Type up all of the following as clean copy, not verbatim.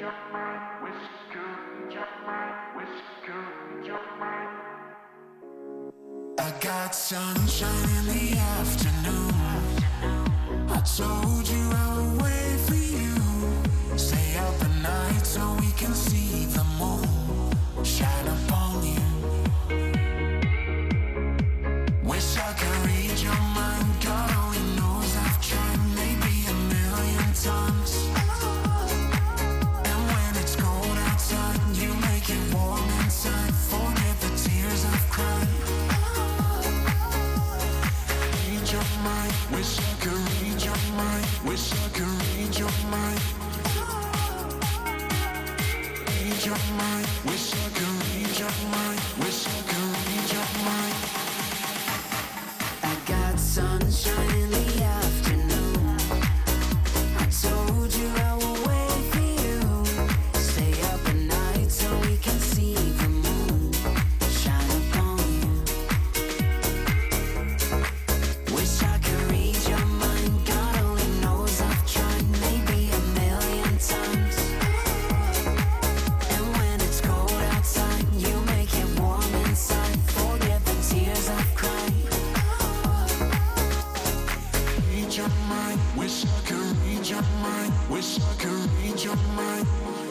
I got sunshine in the afternoon. I told you I would wait for you. Stay up at night so we can see the moon shine upon you. Wish I could read your mind. God only knows I've tried maybe a million times. And when it's cold outside, you make it warm inside. Forget the tears I've cried. Read your mind. Wish I could read your mind. Wish I could read your mind. Read your mind. Wish I could read your mind. Wish I could read your mind. I got sunshine in the afternoon. I told you I would wait for you. Stay up at night so we can see the moon shine upon you. Wish I could read your mind. God only knows I've tried maybe a million times. And when it's cold outside, you make it warm inside. Forget the tears I've cried. Read your mind. Wish I could read your mind. Wish I could read your mind.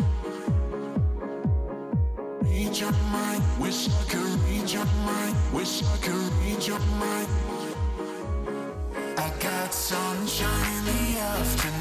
Read your mind. Wish I could read your mind. Wish I could read your mind. I got sunshine in the afternoon.